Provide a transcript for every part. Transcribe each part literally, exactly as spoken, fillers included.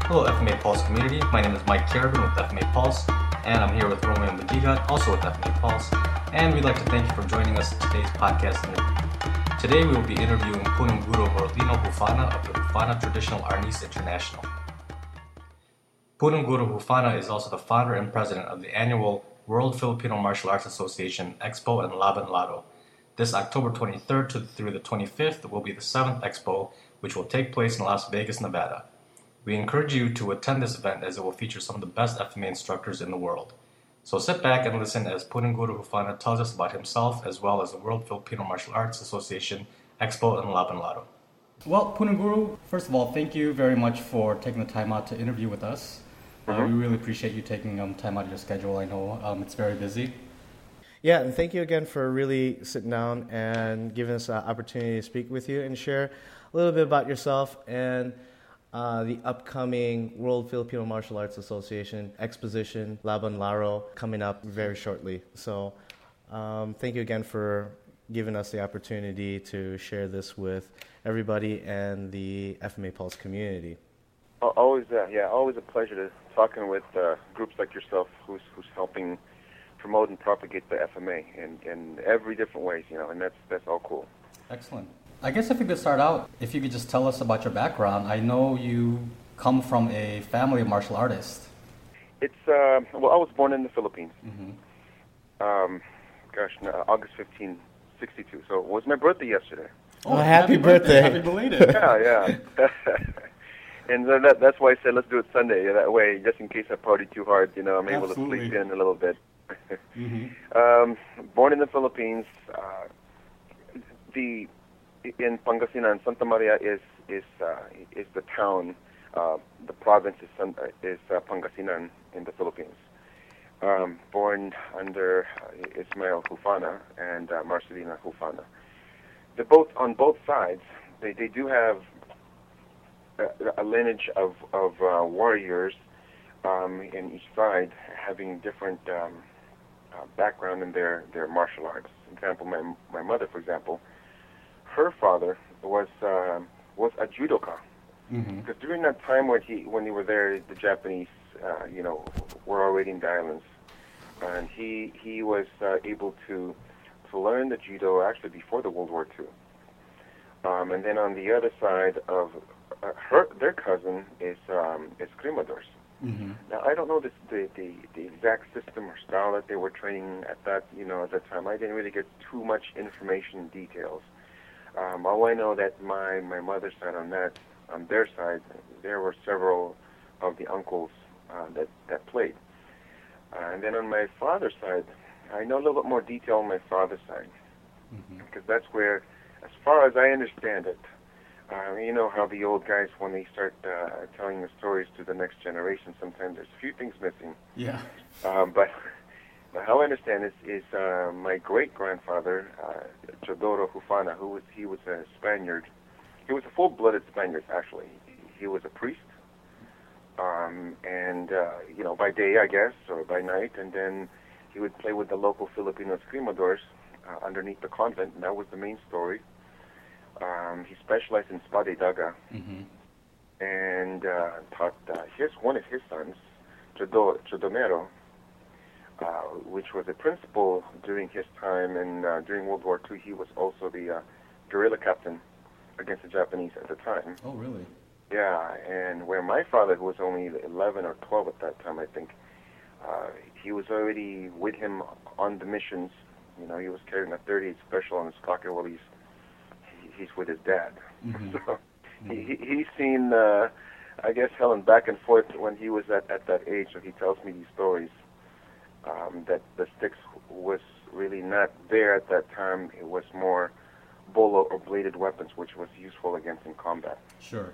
Hello F M A Pulse community, my name is Mike Carabin with F M A Pulse, and I'm here with Romeo Madigat, also with F M A Pulse, and we'd like to thank you for joining us in today's podcast interview. Today we will be interviewing Punong Guro Morlino Hufana of the Hufana Traditional Arnis International. Punong Guro Hufana is also the founder and president of the annual World Filipino Martial Arts Association Expo and Laban Laro. This October twenty-third to through the twenty-fifth will be the seventh Expo, which will take place in Las Vegas, Nevada. We encourage you to attend this event as it will feature some of the best F M A instructors in the world. So sit back and listen as Punong Guro Hufana tells us about himself as well as the World Filipino Martial Arts Association Expo and Laban Laro. Well, Punong Guro, first of all, thank you very much for taking the time out to interview with us. Mm-hmm. Uh, we really appreciate you taking um, time out of your schedule. I know um, it's very busy. Yeah, and thank you again for really sitting down and giving us an opportunity to speak with you and share a little bit about yourself and Uh, the upcoming World Filipino Martial Arts Association Exposition Laban Laro coming up very shortly. So um, thank you again for giving us the opportunity to share this with everybody and the F M A Pulse community. Always, uh, yeah, always a pleasure to talking with uh, groups like yourself, who's who's helping promote and propagate the F M A in, in every different ways, you know, and that's that's all cool. Excellent. I guess if you could start out, if you could just tell us about your background. I know you come from a family of martial artists. It's, uh, well, I was born in the Philippines. Mm-hmm. Um, gosh, no, August fifteenth, sixty-two. So it was my birthday yesterday. Oh, oh happy, happy birthday. birthday. Happy belated. Yeah, yeah. And that, that's why I said let's do it Sunday. That way, just in case I party too hard, you know, I'm able Absolutely. to sleep in a little bit. Mm-hmm. um, born in the Philippines, uh, the... in Pangasinan, Santa Maria is is uh, is the town. Uh, the province is San, uh, is uh, Pangasinan in the Philippines. Um, born under uh, Ismael Hufana and uh, Marcelina Hufana. They both on both sides. They they do have a, a lineage of of uh, warriors um, in each side, having different um, uh, background in their their martial arts. For example, my my mother, for example. Her father was uh, was a judoka, mm-hmm. because during that time when he when they were there, the Japanese, uh, you know, were already in the islands, and he he was uh, able to to learn the judo actually before the World War Two. Um, and then on the other side of uh, her, their cousin is um, is Krimadors. Mm-hmm. Now I don't know this, the the the exact system or style that they were training at that you know at that time. I didn't really get too much information details. Um, all I know that my, my mother's side on that on their side, there were several of the uncles uh, that that played, uh, and then on my father's side, I know a little bit more detail on my father's side, mm-hmm. because that's where, as far as I understand it, uh, you know how the old guys when they start uh, telling the stories to the next generation, sometimes there's a few things missing. Yeah. Um, but. How I understand is, is uh, my great-grandfather, uh, Teodoro Hufana, who was he was a Spaniard. He was a full-blooded Spaniard, actually. He was a priest, um, and uh, you know, by day, I guess, or by night, and then he would play with the local Filipino Escrimadores uh, underneath the convent, and that was the main story. Um, he specialized in Spade Daga, mm-hmm. and uh, taught uh, his one of his sons, Chodomero. Uh, which was a principal during his time, and uh, during World War Two, he was also the uh, guerrilla captain against the Japanese at the time. Oh, really? Yeah, and where my father, who was only eleven or twelve at that time, I think, uh, he was already with him on the missions. You know, he was carrying a thirty-eight Special on his pocket while he's he, he's with his dad. Mm-hmm. So mm-hmm. he he's seen, uh, I guess, hell and back and forth when he was at at that age. So he tells me these stories. Um, that the sticks was really not there at that time. It was more bolo or bladed weapons, which was useful against in combat. Sure.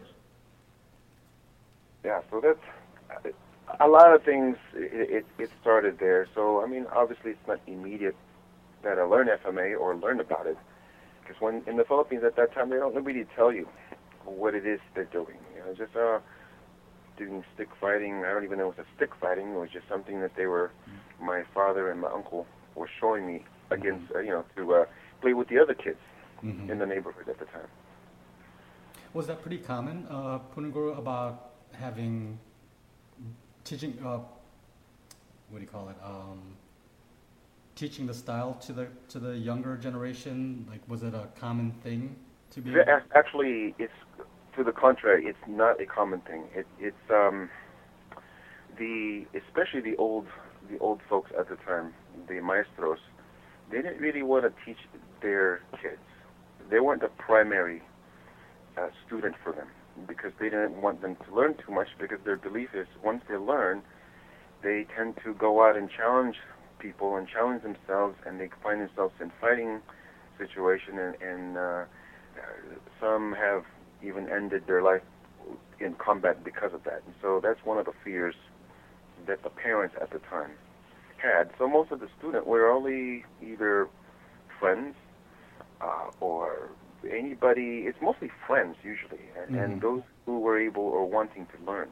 Yeah, so that's a lot of things. It, it, it started there. So I mean, obviously, it's not immediate that I learn F M A or learn about it, because when in the Philippines at that time, they don't really tell you what it is they're doing. You know, just uh, doing stick fighting. I don't even know it was a stick fighting. It was just something that they were. My father and my uncle were showing me against, mm-hmm. uh, you know, to uh, play with the other kids mm-hmm. in the neighborhood at the time. Was that pretty common, uh, Punong Guro, about having teaching uh, what do you call it? Um, teaching the style to the to the younger generation? Like, was it a common thing to be? Yeah, actually, it's to the contrary. It's not a common thing. It, it's um, the especially the old the old folks at the time, the maestros. They didn't really want to teach their kids. They weren't the primary uh, student for them because they didn't want them to learn too much. Because their belief is once they learn, they tend to go out and challenge people and challenge themselves, and they find themselves in fighting situation, and, and uh, some have even ended their life in combat because of that. And so that's one of the fears that the parents at the time had. So most of the students were only either friends uh, or anybody. It's mostly friends usually, and, mm-hmm. and those who were able or wanting to learn.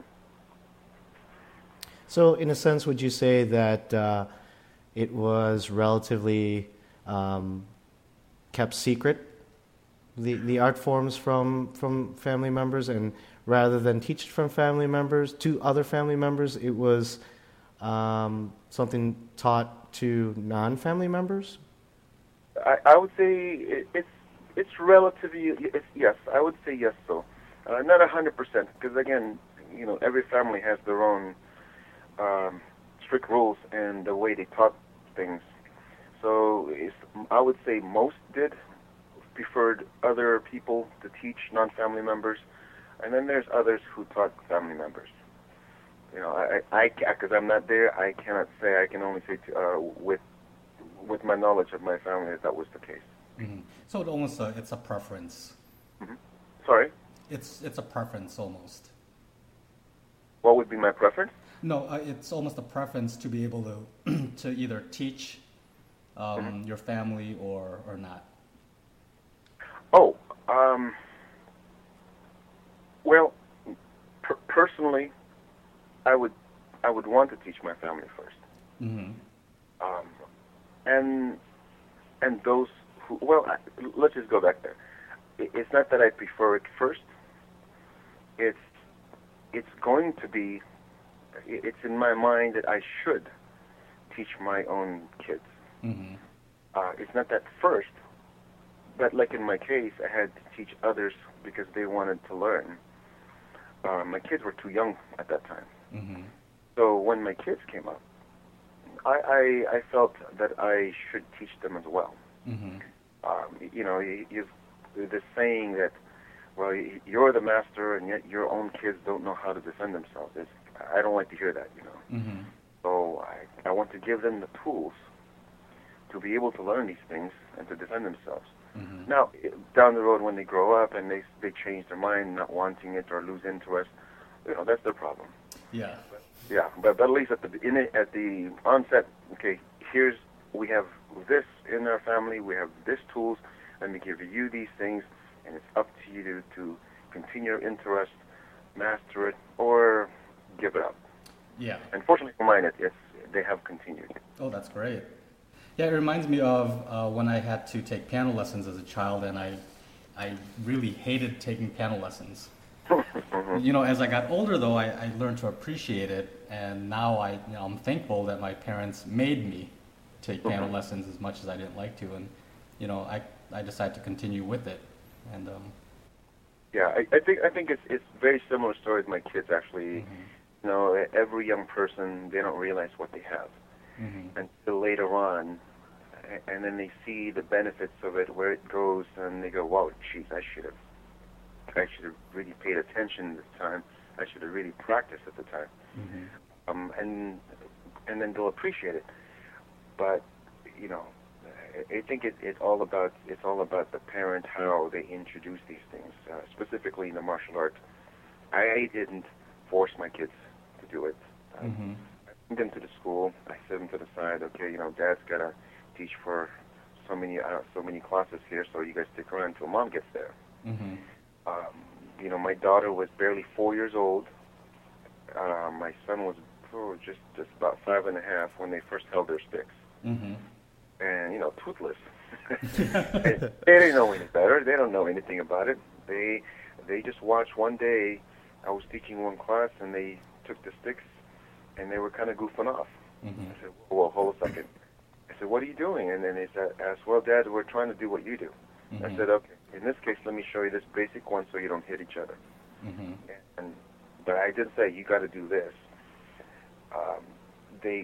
So, in a sense, would you say that uh, it was relatively um, kept secret, the the art forms from from family members, and rather than teach it from family members to other family members, it was um, something taught to non-family members? I, I would say it, it's it's relatively it's, yes. I would say yes. So, uh, not a hundred percent, because again, you know, every family has their own um, strict rules and the way they taught things. So, it's, I would say most did preferred other people to teach non-family members, and then there's others who taught family members. You know, I, I, because I'm not there, I cannot say. I can only say to, uh, with, with my knowledge of my family, that that was the case. Mm-hmm. So it almost uh, it's a preference. Mm-hmm. Sorry. It's it's a preference almost. What would be my preference? No, uh, it's almost a preference to be able to to either teach um, mm-hmm. your family or or not. Oh, um, well, per- personally, I would I would want to teach my family first, mm-hmm. um, and and those who well, I, let's just go back there. It, it's not that I prefer it first. It's it's going to be. It's in my mind that I should teach my own kids. Mm-hmm. Uh, it's not that first. But like in my case, I had to teach others because they wanted to learn. Uh, my kids were too young at that time. Mm-hmm. So when my kids came up, I, I, I felt that I should teach them as well. Mm-hmm. Um, you know, you, you've this saying that, well, you're the master and yet your own kids don't know how to defend themselves. It's, I don't like to hear that, you know. Mm-hmm. So I, I want to give them the tools to be able to learn these things and to defend themselves. Mm-hmm. Now, down the road when they grow up and they they change their mind, not wanting it or lose interest, you know, that's their problem. Yeah. But, yeah, but, but at least at the in it, at the onset, okay, here's we have this in our family, we have this tools, let me give you these things, and it's up to you to, to continue your interest, master it, or give it up. Yeah. Unfortunately for mine, it, it's they have continued. Oh, that's great. Yeah, it reminds me of uh, when I had to take piano lessons as a child, and I, I really hated taking piano lessons. Mm-hmm. You know, as I got older, though, I, I learned to appreciate it, and now I, you know, I'm thankful that my parents made me take piano mm-hmm. lessons as much as I didn't like to, and you know, I, I decided to continue with it, and um, yeah, I, I think I think it's it's very similar story with my kids actually. Mm-hmm. You know, every young person, they don't realize what they have mm-hmm. until later on. And then they see the benefits of it, where it goes, and they go, "Wow, geez, I should have, I should have really paid attention this time. I should have really practiced at the time." Mm-hmm. Um, and and then they'll appreciate it. But you know, I think it, it's all about it's all about the parent, how they introduce these things, uh, specifically in the martial art. I didn't force my kids to do it. Uh, mm-hmm. I sent them to the school. I set them to the side. Okay, you know, Dad's gotta teach for so many uh, so many classes here, so you guys stick around until Mom gets there. Mm-hmm. Um, you know, my daughter was barely four years old. Uh, my son was oh, just just about five and a half when they first held their sticks, mm-hmm. and you know, toothless. they, they didn't know any better. They don't know anything about it. They they just watched one day I was teaching one class, and they took the sticks, and they were kind of goofing off. Mm-hmm. I said, well, hold a second. I said, what are you doing? And then they said, asked, well, Dad, we're trying to do what you do. Mm-hmm. I said, okay, in this case, let me show you this basic one so you don't hit each other. Mm-hmm. And, but I did say, you got to do this. Um, they,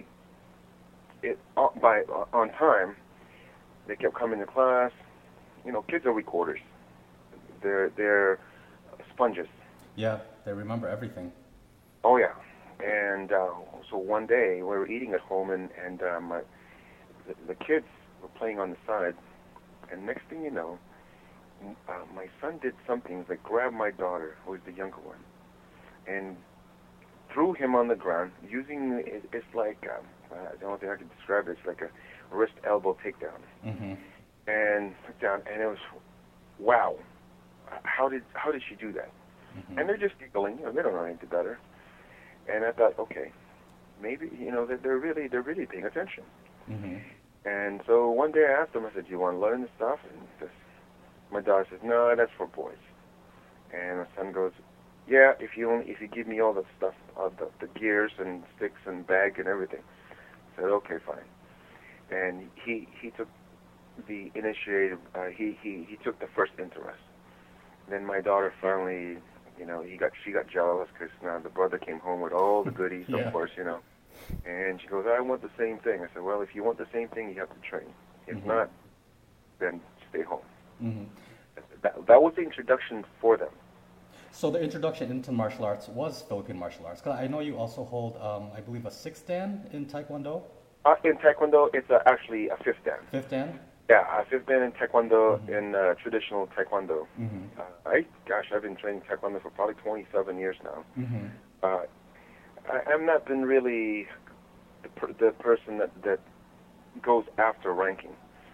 it uh, by uh, on time, they kept coming to class. You know, kids are recorders. They're they're sponges. Yeah, they remember everything. Oh yeah. And uh, so one day we were eating at home, and and uh, my the, the kids were playing on the side, and next thing you know, uh, my son did something that grabbed my daughter, who was the younger one, and threw him on the ground using it, it's like um, uh, the only thing I can describe it, it's like a wrist elbow takedown, Mm-hmm. and took down, and it was wow. How did how did she do that? Mm-hmm. And they're just giggling, you know, they don't know anything better. And I thought, okay, maybe you know that they're really they're really paying attention. Mm-hmm. And so one day I asked them, I said, do you want to learn this stuff? And this, my daughter says, no, that's for boys. And my son goes, yeah, if you only, if you give me all the stuff, uh, the, the gears and sticks and bag and everything. I said, okay, fine. And he he took the initiative. Uh, he he he took the first interest. Then my daughter finally, you know, he got she got jealous because now the brother came home with all the goodies, Yeah. of course, you know. And she goes, I want the same thing. I said, well, if you want the same thing, you have to train. If Mhm. not, then stay home. Mm-hmm. That, that was the introduction for them. So the introduction into martial arts was Philippine martial arts. 'Cause I know you also hold, um, I believe, a sixth dan in Taekwondo. Uh, in Taekwondo, it's uh, actually a fifth dan. Fifth dan. Yeah, a fifth dan in Taekwondo, Mhm. in uh, traditional Taekwondo. Mm-hmm. Uh, I, gosh, I've been training Taekwondo for probably twenty-seven years now. Mm-hmm. Uh, I, I've not been really the, per, the person that, that goes after ranking.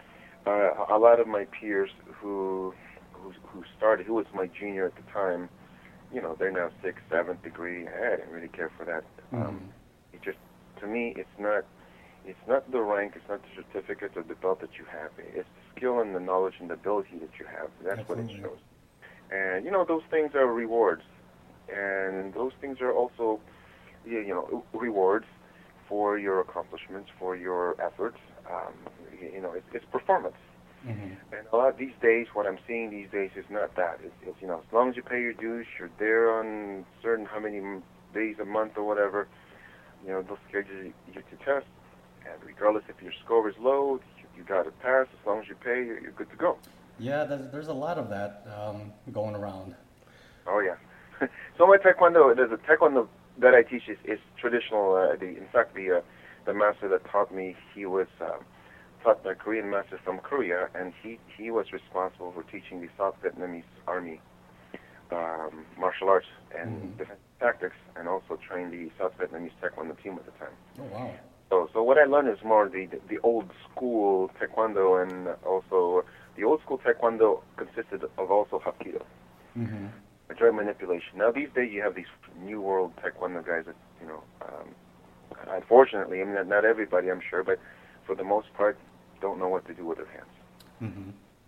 Uh, a lot of my peers who, who who started, who was my junior at the time, you know, they're now sixth, seventh degree. I didn't really care for that. Mm-hmm. Um, it just, to me, it's not, it's not the rank, it's not the certificate or the belt that you have. It's the skill and the knowledge and the ability that you have. That's Absolutely. what it shows. And you know, those things are rewards, and those things are also, you you know, rewards for your accomplishments, for your efforts. Um, you, you know, it's, it's performance. Mm-hmm. And a lot these days, what I'm seeing these days is not that. It's, it's you know, as long as you pay your dues, you're there on certain how many m- days a month or whatever. You know, they'll schedule you to test, and regardless if your score is low, you, you got to pass. As long as you pay, you're, you're good to go. Yeah, there's, there's a lot of that um, going around. Oh yeah. So my taekwondo, there's a taekwondo that I teach is, is traditional. Uh, the, in fact, the uh, the master that taught me, he was uh, taught by a Korean master from Korea, and he he was responsible for teaching the South Vietnamese army um, martial arts and Mhm. defense tactics, and also trained the South Vietnamese taekwondo team at the time. Oh, wow. So, so what I learned is more the the old school taekwondo, and also the old school taekwondo consisted of also hapkido, Mm-hmm. joint manipulation. Now these days you have these new world taekwondo guys that, you know, um, unfortunately, I mean not, not everybody, I'm sure, but for the most part, don't know what to do with their hands. Mm-hmm.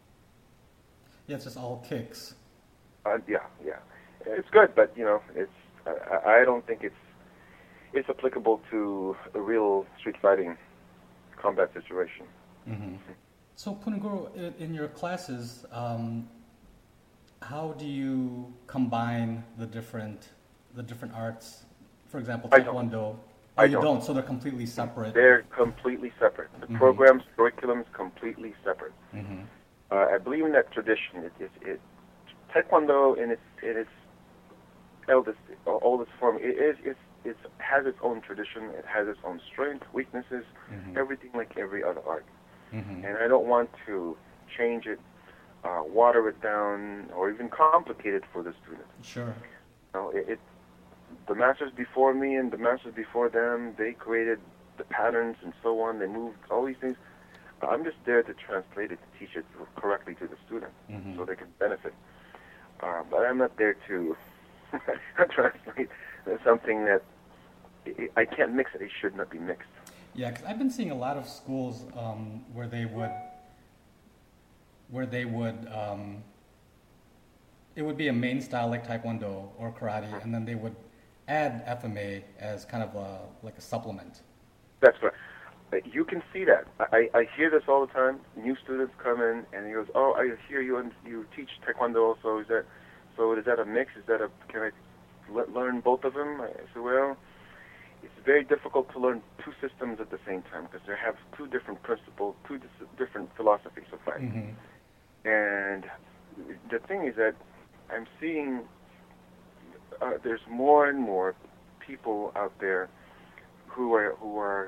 Yeah, it's just all kicks. Uh, yeah, yeah, it's good, but you know, it's I, I don't think it's it's applicable to a real street fighting combat situation. Mm-hmm. So, Punaguro, in, in your classes, um, how do you combine the different the different arts? For example, I don't. Taekwondo. Oh, I you don't. don't. So they're completely separate. They're completely separate. The Mhm. programs, curriculums, completely separate. Mm-hmm. Uh, I believe in that tradition. It, it, it Taekwondo in its in its eldest oldest form, it is it's it has its own tradition. It has its own strength, weaknesses, Mhm. everything like every other art. Mm-hmm. And I don't want to change it, uh, water it down, or even complicate it for the student. Sure. You know, it, it the masters before me and the masters before them, they created the patterns and so on. They moved all these things. I'm just there to translate it, to teach it correctly to the student, Mhm. so they can benefit. Uh, but I'm not there to translate something that I can't mix it. It should not be mixed. Yeah, because I've been seeing a lot of schools um, where they would, where they would um, it would be a main style like Taekwondo or karate, and then they would add F M A as kind of a, like a supplement. That's right. You can see that. I, I hear this all the time. New students come in and he goes, "Oh, I hear you and you teach Taekwondo also. Is that so? Is that a mix? Is that a can I le- learn both of them?" I said, "Well, it's very difficult to learn two systems at the same time because they have two different principles, two dis- different philosophies of fighting." Mm-hmm. And the thing is that I'm seeing uh, there's more and more people out there who are who are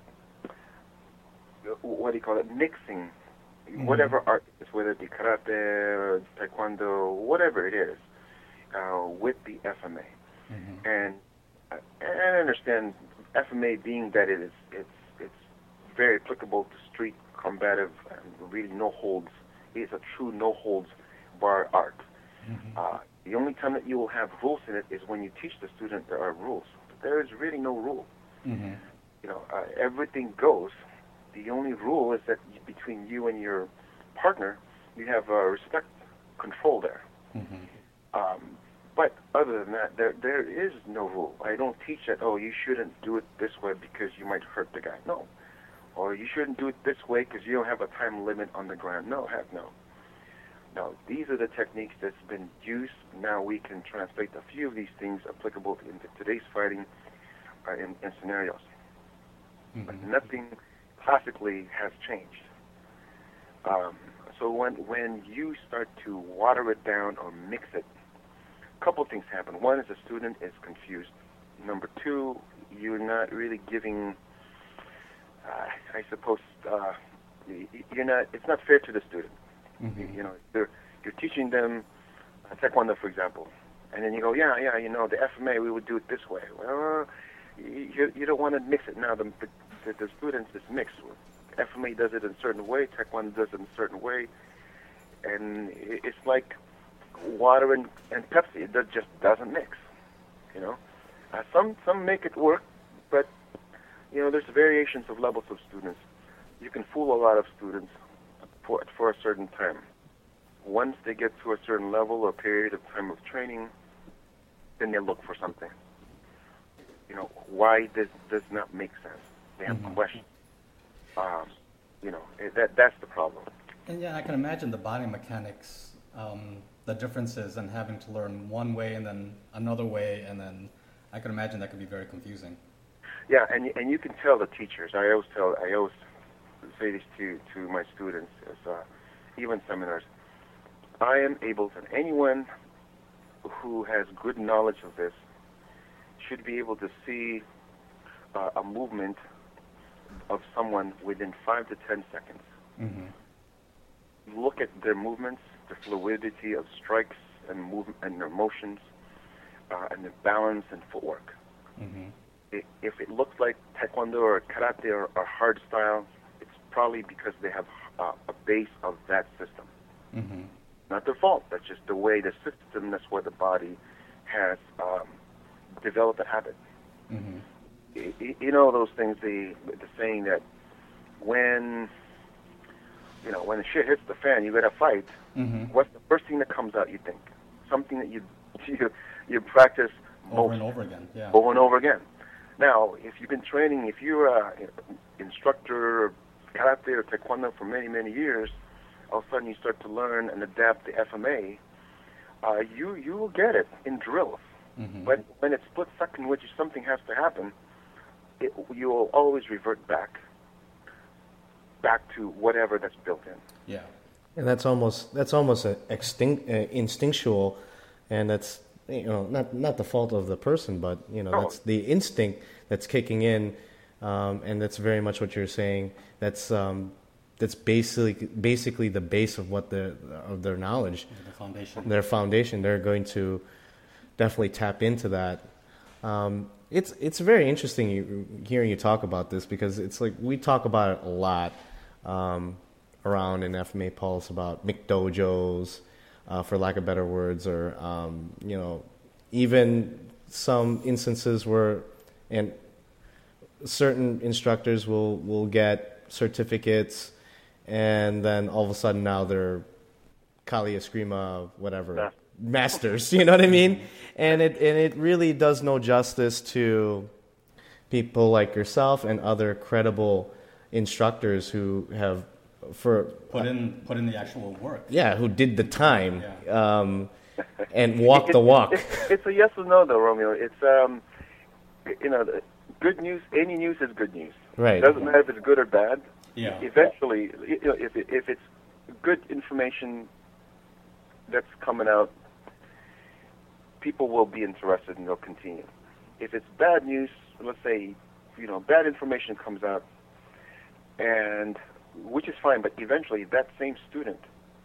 what do you call it, mixing mm-hmm. whatever art is, whether it be karate or taekwondo, whatever it is, uh, with the F M A. Mm-hmm. And, uh, and I understand F M A being that it is it's it's very applicable to street combative and really no holds. It's a true no holds bar art. Mm-hmm. Uh, the only time that you will have rules in it is when you teach the student there are rules. But there is really no rule. Mm-hmm. You know, uh, everything goes. The only rule is that between you and your partner, you have uh, respect control there. Mm-hmm. Um, but other than that, there there is no rule. I don't teach that, oh, you shouldn't do it this way because you might hurt the guy. No. Or you shouldn't do it this way because you don't have a time limit on the ground. No, heck no. No, these are the techniques that's been used. Now we can translate a few of these things applicable into today's fighting uh, in, in scenarios. Mm-hmm. But nothing classically has changed. Um, so when when you start to water it down or mix it, a couple of things happen. One is the student is confused. Number two, you're not really giving, uh, I suppose, uh, you're not. It's not fair to the student. Mm-hmm. You know, you're, you're teaching them uh, Taekwondo, for example, and then you go, yeah, yeah, you know, the F M A, we would do it this way. Well, you, you don't want to mix it now. The, the, the students is mixed. F M A does it in a certain way, Taekwondo does it in a certain way, and it's like water and, and Pepsi. It just doesn't mix, you know. Uh, some some make it work, but, you know, there's variations of levels of students. You can fool a lot of students for, for a certain time. Once they get to a certain level or period of time of training, then they look for something. You know, why this does not make sense. They have mm-hmm. questions. Um, you know, that that's the problem. And yeah, I can imagine the body mechanics, um, the differences, and having to learn one way and then another way, and then I can imagine that could be very confusing. Yeah, and and you can tell the teachers. I always tell, I always say this to to my students, as uh, even seminars. I am able to, anyone who has good knowledge of this should be able to see uh, a movement of someone within five to ten seconds. Mm-hmm. Look at their movements, the fluidity of strikes and movement and their motions, uh, and their balance and footwork. Mm-hmm. It, if it looks like Taekwondo or Karate or, or hard style, it's probably because they have uh, a base of that system. Mm-hmm. Not their fault. That's just the way the system. That's where the body has um, developed a habit. Mm-hmm. You, you know those things. The the saying that when you know when the shit hits the fan, you got to fight. Mm-hmm. What's the first thing that comes out? You think something that you you you practice over most, and over again. Yeah. Over and over again. Now, if you've been training, if you're an instructor of karate or taekwondo for many many years, all of a sudden you start to learn and adapt the F M A. Uh, you you will get it in drills. Mm-hmm. But when it's split second, which something has to happen, it, you will always revert back, back to whatever that's built in. Yeah, and that's almost that's almost a extinct, uh, instinctual, and that's you know not not the fault of the person, but you know no. that's the instinct that's kicking in, um, and that's very much what you're saying. That's um, that's basically basically the base of what the of their knowledge, the foundation. Their foundation. They're going to definitely tap into that. Um, it's it's very interesting you, hearing you talk about this, because it's like we talk about it a lot um, around in F M A Pulse about McDojos, uh, for lack of better words, or um, you know, even some instances where and certain instructors will will get certificates, and then all of a sudden now they're Kali Eskrima, whatever. Yeah. masters. You know what I mean? And it and it really does no justice to people like yourself and other credible instructors who have for put in put in the actual work. Yeah, who did the time Yeah. um, and walk the walk. It's, it's a yes or no, though, Romeo. It's um, you know, the good news. Any news is good news. Right. It doesn't matter if it's good or bad. Yeah. Eventually, you know, if it, if it's good information that's coming out, people will be interested and they'll continue. If it's bad news, let's say, you know, bad information comes out, and which is fine, but eventually that same student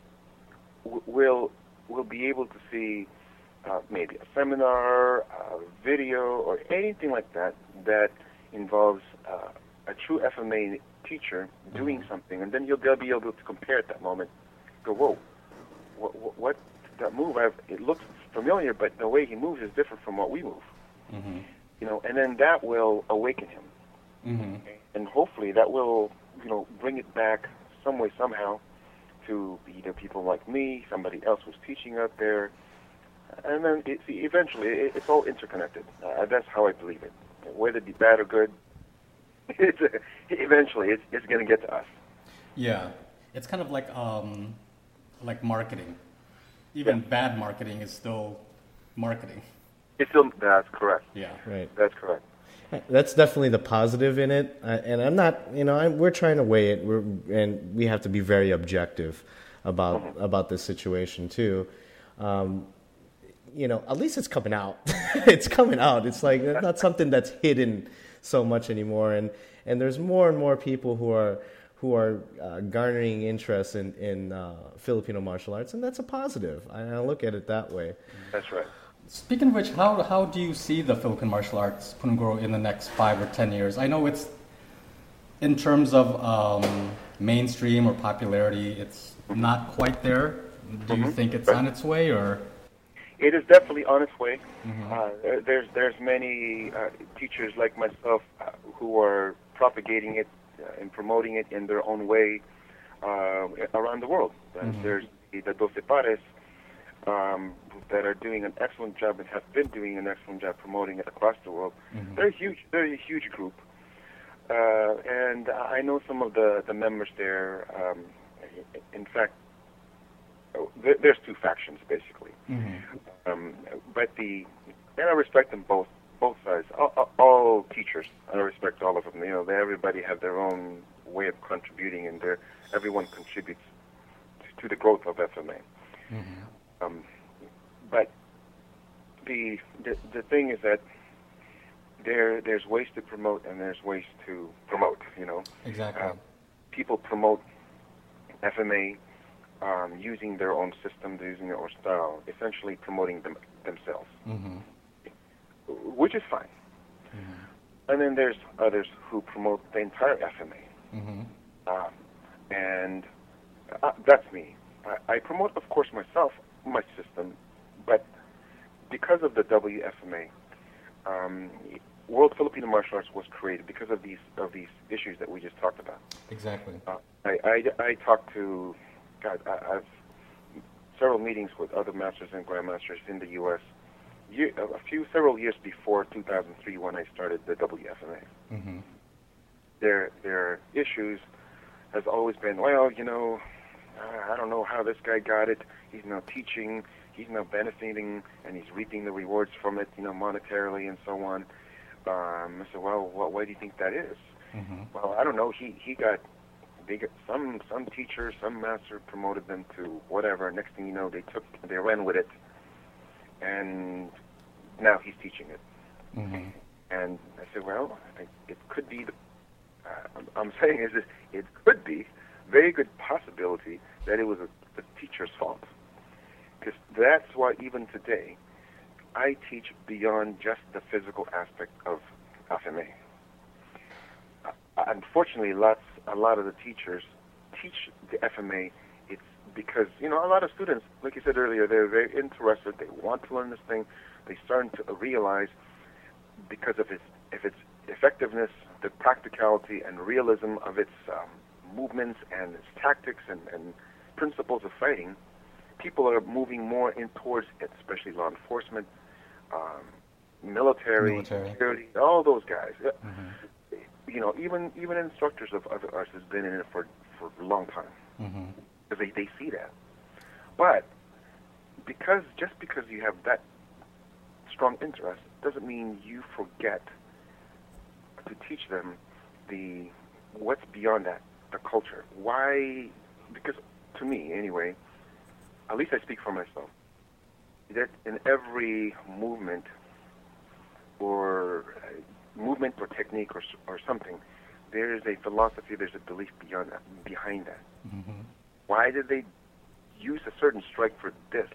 w- will will be able to see uh, maybe a seminar, a video, or anything like that that involves uh, a true F M A teacher doing Mm-hmm. something, and then you'll they'll be able to compare at that moment. Go, whoa, what, what, what that move? I've, it looks familiar, but the way he moves is different from what we move. Mm-hmm. You know, and then that will awaken him, Mm-hmm. and hopefully that will, you know, bring it back some way somehow to either people like me, somebody else who's teaching out there, and then it, eventually it, it's all interconnected. Uh, that's how I believe it. Whether it be bad or good, it's, uh, eventually it's, it's going to get to us. Yeah, it's kind of like um, like marketing. Even Yeah. bad marketing is still marketing. It's still, that's correct. Yeah. Right. That's correct. That's definitely the positive in it, uh, and I'm not, you know, I'm, we're trying to weigh it, we're, and we have to be very objective about Mm-hmm. about this situation too. Um, you know, at least it's coming out. It's coming out. It's like it's not something that's hidden so much anymore, and and there's more and more people who are who are uh, garnering interest in in uh, Filipino martial arts, and that's a positive. I, I look at it that way. That's right. Speaking of which, how how do you see the Philippine martial arts Punggoro in the next five or ten years? I know it's in terms of um, mainstream or popularity, it's not quite there. Do you think it's on its way, or? It is definitely on its way. Uh, there- there's there's many uh, teachers like myself uh, who are propagating it uh, and promoting it in their own way uh, around the world. Uh, There's the Doce Pares um, that are doing an excellent job and have been doing an excellent job promoting it across the world. They're huge. They're a huge group, uh, and I know some of the the members there. Um, in fact, there, there's two factions basically. Um, but the, and I respect them both, both sides. All, all, all teachers, I respect all of them. You know, they, everybody have their own way of contributing, and they're, everyone contributes to, to the growth of F M A. Um, but the, the the thing is that there there's ways to promote and there's ways to promote. You know, Exactly. Uh, people promote F M A. Um, using their own system, using their own style, essentially promoting them themselves, Mm-hmm. which is fine. And then there's others who promote the entire F M A, Mm-hmm. uh, and uh, that's me. I, I promote, of course, myself, my system, but because of the W F M A, um, World Filipino Martial Arts was created because of these of these issues that we just talked about. Exactly. Uh, I, I, I talked to, God, I, I've several meetings with other masters and grandmasters in the U S Year, a few several years before two thousand three when I started the W F M A. Mm-hmm. Their their issues has always been, well, you know, uh, I don't know how this guy got it. He's now teaching, he's now benefiting, and he's reaping the rewards from it, you know, monetarily and so on. Um, I said, well, what, why do you think that is? Mm-hmm. Well, I don't know. He he got they got some some teacher, some master promoted them to whatever. Next thing you know, they took they ran with it, and now he's teaching it. Mm-hmm. And I said, well, I think it could be the. Uh, I'm, I'm saying is it, it could be very good possibility that it was a, the teacher's fault, because that's why even today I teach beyond just the physical aspect of F M A. Unfortunately, lots, a lot of the teachers teach the F M A. It's because, you know, a lot of students, like you said earlier, they're very interested. They want to learn this thing. They start to realize because of its, of its effectiveness, the practicality and realism of its um, movements and its tactics and, and principles of fighting, people are moving more in towards it, especially law enforcement, um, military, Military. security, all those guys. Mm-hmm. You know, even even instructors of, of ours has been in it for for a long time Mm-hmm. because they, they see that. But because just because you have that strong interest doesn't mean you forget to teach them the what's beyond that, the culture. Why? Because to me, anyway, at least I speak for myself, that in every movement or uh, movement or technique or or something, there is a philosophy, there's a belief beyond that, behind that. Mm-hmm. Why did they use a certain strike for this?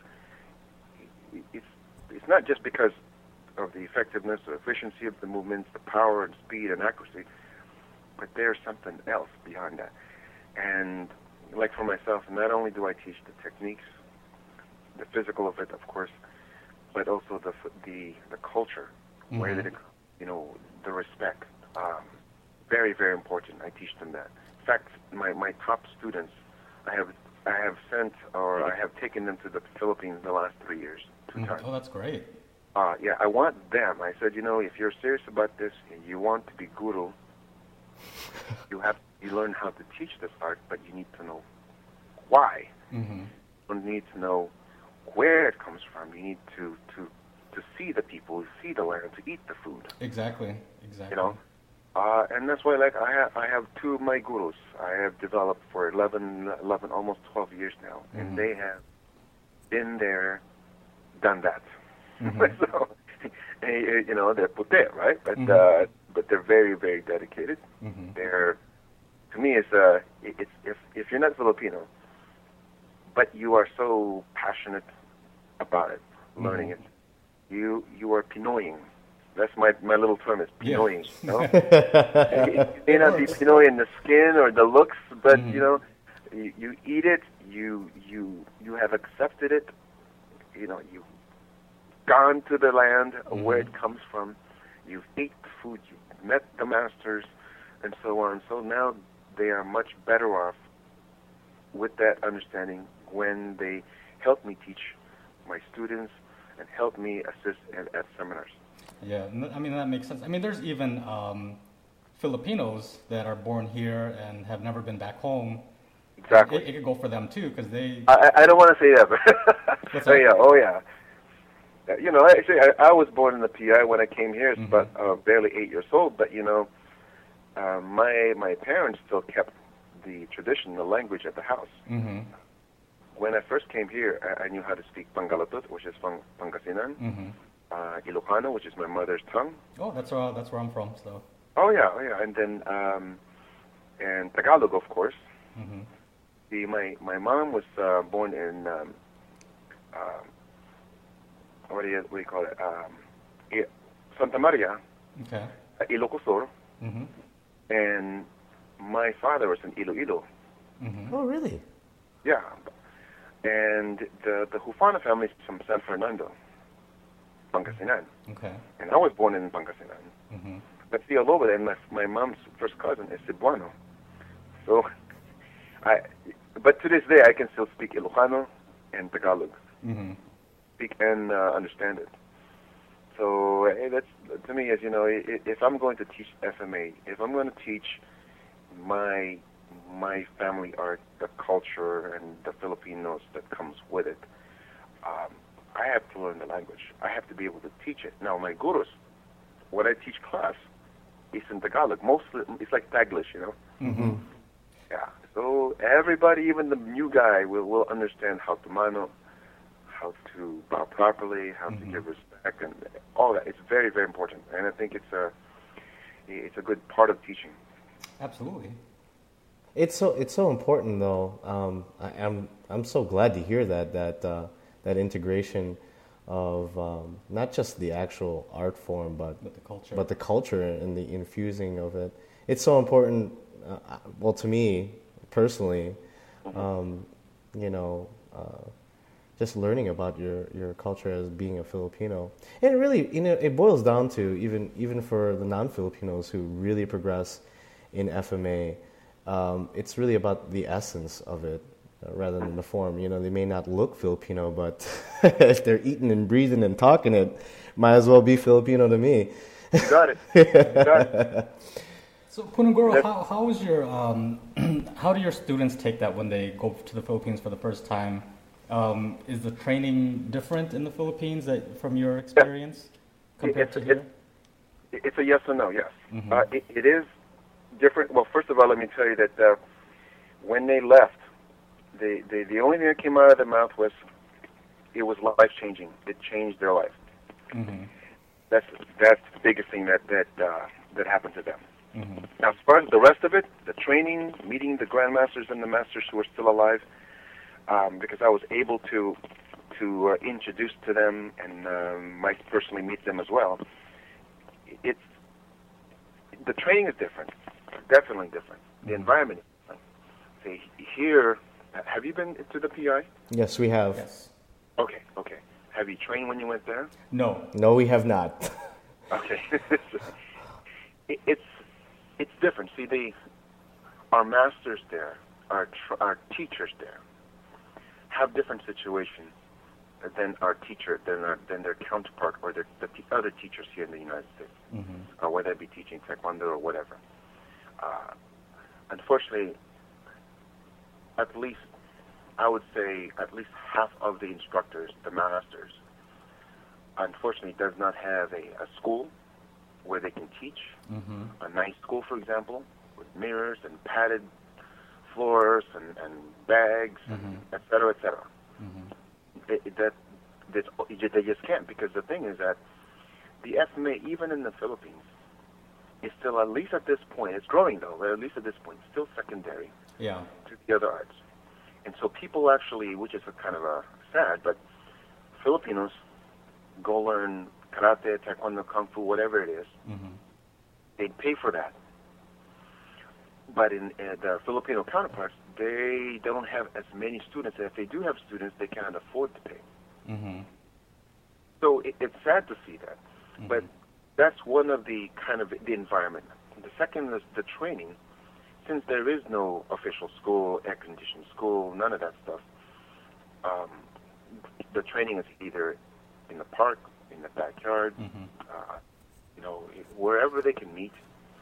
It's it's not just because of the effectiveness or efficiency of the movements, the power and speed and accuracy, but there's something else beyond that. And like for myself, not only do I teach the techniques, the physical of it, of course, but also the the the culture, Mm-hmm. where did it, you know, the respect. Um, very very important. I teach them that. In fact, my my top students, I have I have sent or I have taken them to the Philippines the last three years, two Mm-hmm. times. Oh, that's great. Uh, yeah, I want them. I said, you know, if you're serious about this, you want to be guru, you have you learn how to teach this art, but you need to know why. Mm-hmm. You need to know where it comes from. You need to to to see the people, see the land, to eat the food. Exactly. Exactly. You know, uh, and that's why, like, I have I have two of my gurus. I have developed for eleven, eleven, almost twelve years now, Mm-hmm. and they have been there, done that. Mm-hmm. So, you know, they're put there, right? But Mm-hmm. uh, but they're very, very dedicated. Mm-hmm. They're, to me, it's uh, it's if if you're not Filipino, but you are so passionate about it, learning Mm-hmm. it, you you are Pinoying. That's my my little term is Yeah. Pinoying. You know? You may not be Pinoy in the skin or the looks, but Mhm. you know, you, you eat it. You you you have accepted it. You know, you've gone to the land Mhm. where it comes from. You've ate the food. You've met the masters, and so on. So now they are much better off with that understanding when they help me teach my students and help me assist at, at seminars. Yeah, n- I mean, that makes sense. I mean, there's even um, Filipinos that are born here and have never been back home. Exactly. It, it could go for them too, because they. I, I don't want to say that, but What's oh that? yeah, oh yeah. Uh, You know, actually, I, I was born in the P I when I came here, Mhm. but uh, barely eight years old. But you know, uh, my my parents still kept the tradition, the language at the house. Mm-hmm. When I first came here, I, I knew how to speak Pangalatut, which is Pang, Pangasinan, Mm-hmm. uh, Ilocano, which is my mother's tongue. Oh, that's where that's where I'm from. So. Oh yeah, oh yeah, and then um, and Tagalog, of course. Mm-hmm. See, my my mom was uh, born in um, um, what do you what do you call it? Um, I- Santa Maria, Okay. uh, Ilocos Sur, Mm-hmm. and my father was in Iloilo. Mm-hmm. Oh, really? Yeah, and the the Hufana family is from San Fernando, Pangasinan, Okay. and I was born in Pangasinan. Mm-hmm. But see, all over there, my my mom's first cousin is Cebuano. So, I but to this day I can still speak Ilocano and Tagalog, Mm-hmm. speak and uh, understand it. So eh, that's to me, as you know, i- if I'm going to teach F M A, if I'm going to teach my my family art, the culture, and the Filipinos that comes with it, um, I have to learn the language. I have to be able to teach it. Now, my gurus, when I teach class, is in Tagalog. Mostly, it's like Taglish, you know. Mm-hmm. Yeah. So everybody, even the new guy, will will understand how to mano, how to bow properly, how Mhm. to give respect, and all that. It's very, very important, and I think it's a it's a good part of teaching. Absolutely. It's so it's so important though. Um, I, I'm I'm so glad to hear that that uh, that integration of um, not just the actual art form, but But the culture. but the culture and the infusing of it. It's so important. Uh, well, to me personally, um, you know, uh, just learning about your, your culture as being a Filipino, and it really, you know, it boils down to even even for the non-Filipinos who really progress in F M A. Um, it's really about the essence of it, uh, rather than the form. You know, they may not look Filipino, but if they're eating and breathing and talking it, might as well be Filipino to me. You got it. You got it. So, Punagoro, how, how is your um, how do your students take that when they go to the Philippines for the first time? Um, is the training different in the Philippines that, from your experience compared it's, to here? It's, it's a yes or no, yes. Mm-hmm. Uh, it, it is different. Well, first of all, let me tell you that uh, when they left, the, the, the only thing that came out of their mouth was it was life-changing. It changed their life. Mm-hmm. That's that's the biggest thing that, that, uh, that happened to them. Mm-hmm. Now, as far as the rest of it, the training, meeting the grandmasters and the masters who are still alive, um, because I was able to to uh, introduce to them and um, might personally meet them as well. It's the training is different, definitely different. The Mm-hmm. environment is different. See, here, have you been to the P I? Yes, we have. Yes. Okay, okay. Have you trained when you went there? No. No, we have not. Okay. it, it's it's different. See, the our masters there, our tr- our teachers there, have different situations than our teacher, than our, than their counterpart or their, the t- other teachers here in the United States, Mm-hmm. or whether it be teaching taekwondo or whatever. Uh, unfortunately, at least I would say at least half of the instructors, the masters, unfortunately does not have a, a school where they can teach, Mm-hmm. a nice school, for example, with mirrors and padded floors and, and bags, Mm-hmm. and et cetera, et cetera. Mm-hmm. It, it, that, that's, they just can't, because the thing is that the F M A, even in the Philippines, is still, at least at this point, it's growing though, but at least at this point, still secondary Yeah. to the other arts. And so people actually, which is a kind of a sad, but Filipinos go learn karate, taekwondo, kung fu, whatever it is. Mm-hmm. They pay for that. But in uh, the Filipino counterparts, they don't have as many students. And if they do have students, they cannot afford to pay. Mm-hmm. So it, it's sad to see that. Mm-hmm. But that's one of the kind of the environment. The second is the training. Since there is no official school, air-conditioned school, none of that stuff, um, the training is either in the park, in the backyard, Mm-hmm. uh, you know, wherever they can meet,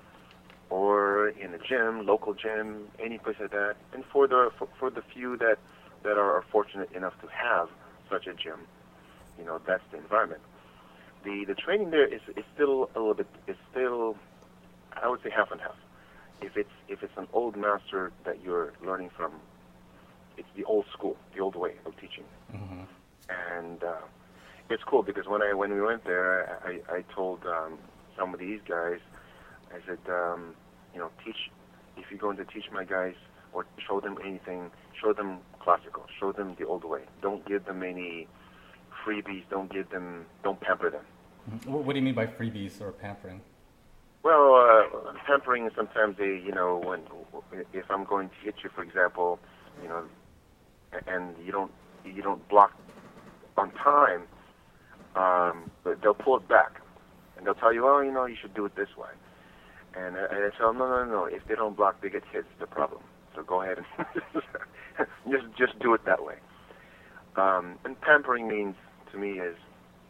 or in a gym, local gym, any place like that. And for the for, for the few that, that are fortunate enough to have such a gym, you know, that's the environment. The the training there is, is still a little bit, is still, I would say half and half. If it's if it's an old master that you're learning from, it's the old school, the old way of teaching. Mm-hmm. And uh, it's cool because when I when we went there, I, I told um, some of these guys, I said, um, you know, teach, if you're going to teach my guys or show them anything, show them classical, show them the old way. Don't give them any freebies. Don't give them, don't pamper them. Mm-hmm. What do you mean by freebies or pampering? Well, uh, pampering is sometimes a, you know, when if I'm going to hit you, for example, you know, and you don't you don't block on time, um, but they'll pull it back, and they'll tell you, oh, you know, you should do it this way. And, uh, and I tell them, no, no, no, if they don't block, they get hit. It's the problem. So go ahead and just just do it that way. Um, and pampering means to me is,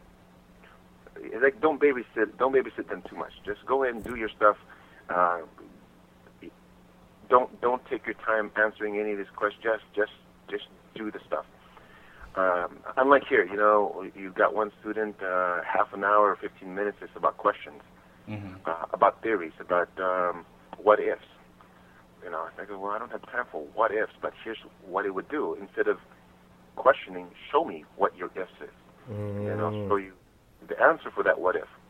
like, don't babysit, don't babysit them too much. Just go ahead and do your stuff. Uh, don't don't take your time answering any of these questions. Just just just do the stuff. Um, unlike here, you know, you've got one student, uh, half an hour or fifteen minutes is about questions, Mm-hmm. uh, about theories, about um, what ifs. You know, I go, well, I don't have time for what ifs, but here's what it would do. Instead of questioning, show me what your ifs is, Mm. and I'll show you the answer for that what if.